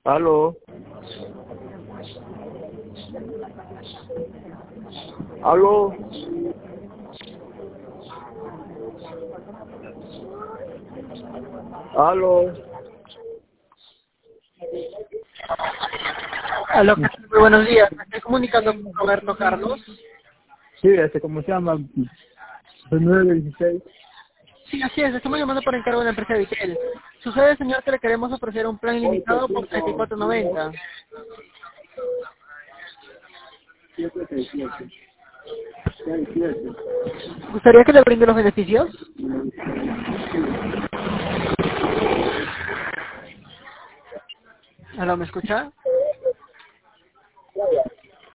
Aló. Aló. Aló. Aló, muy buenos días. Me estoy comunicando con Roberto Carlos. Sí, ¿cómo se llama? 916. Sí, así es. Estamos llamando por encargo de la empresa Vitel. Sucede, señor, que le queremos ofrecer un plan ilimitado por $34.90. ¿Gustaría que le brinde los beneficios? Aló, ¿me escucha?